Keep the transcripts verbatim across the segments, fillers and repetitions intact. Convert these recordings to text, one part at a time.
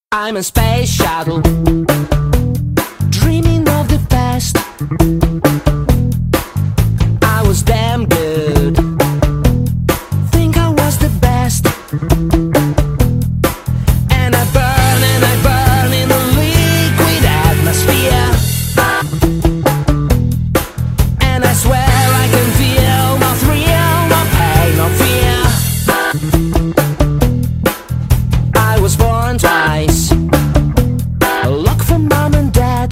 I'm a space shuttle, dreaming of the past. I was damn good, think I was the best. And I burn and I burn in a liquid atmosphere. And I swear I can feel no thrill, no pain, no fear. I was born twice, a look from mom and dad.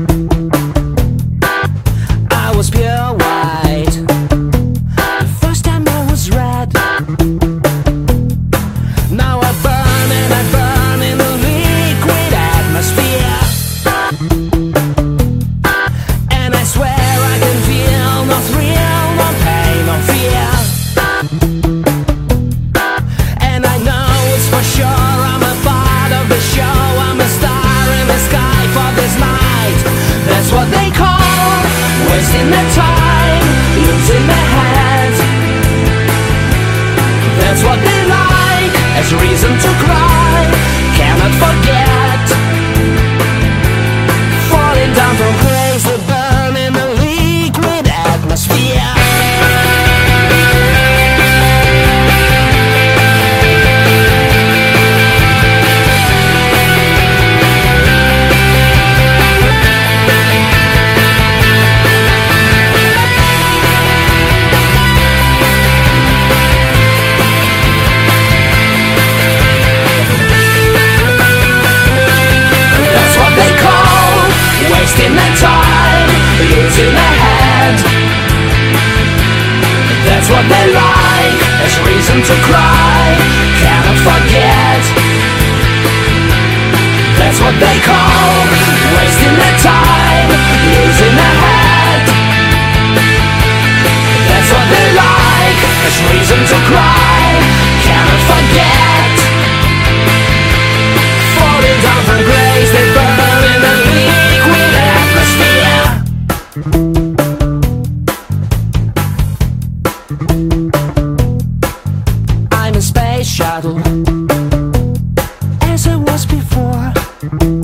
I was pure white, the first time I was red. Now I burn and I burn in a liquid atmosphere. And I swear I can feel no thrill, no pain, no fear. And I know it's for sure I'm a part of the show. I'm a star in the sky for this night. That's what they call wasting their time, losing their head. That's what they like as a reason to cry. Cannot forget falling down from grace to burn in a liquid atmosphere. Wasting their time, losing their head. That's what they like, as reason to cry. Cannot forget. That's what they call wasting their time, losing their head. That's what they like, as reason to cry. Cannot forget. Falling down from grace, they burn in the liquid atmosphere. I'm a space shuttle, as I was before.